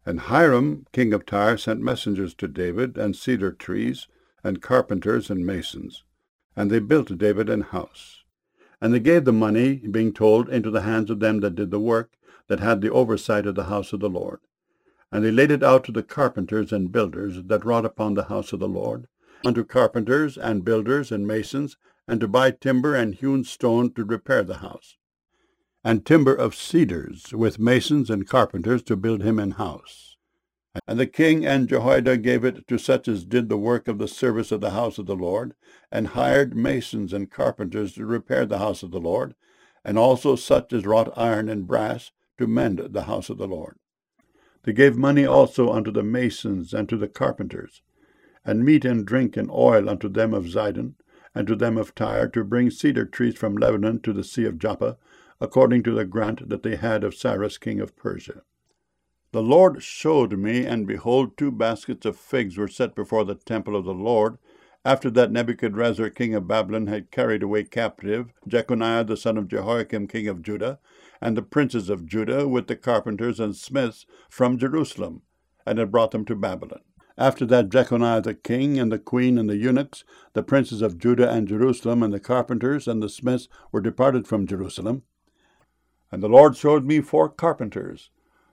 And Hiram, king of Tyre, sent messengers to David, and cedar trees, and carpenters, and masons. And they built David an house. And they gave the money, being told, into the hands of them that did the work, that had the oversight of the house of the Lord. And they laid it out to the carpenters and builders that wrought upon the house of the Lord, unto carpenters and builders and masons, and to buy timber and hewn stone to repair the house, and timber of cedars, with masons and carpenters to build him an house. And the king and Jehoiada gave it to such as did the work of the service of the house of the Lord, and hired masons and carpenters to repair the house of the Lord, and also such as wrought iron and brass to mend the house of the Lord. They gave money also unto the masons and to the carpenters, and meat and drink and oil unto them of Zidon, and to them of Tyre, to bring cedar trees from Lebanon to the sea of Joppa, according to the grant that they had of Cyrus king of Persia. The Lord showed me, and behold, 2 baskets of figs were set before the temple of the Lord, after that Nebuchadrezzar king of Babylon had carried away captive Jeconiah the son of Jehoiakim king of Judah, and the princes of Judah with the carpenters and smiths from Jerusalem, and had brought them to Babylon. After that Jeconiah the king, and the queen, and the eunuchs, the princes of Judah and Jerusalem, and the carpenters and the smiths were departed from Jerusalem. And the Lord showed me 4 carpenters,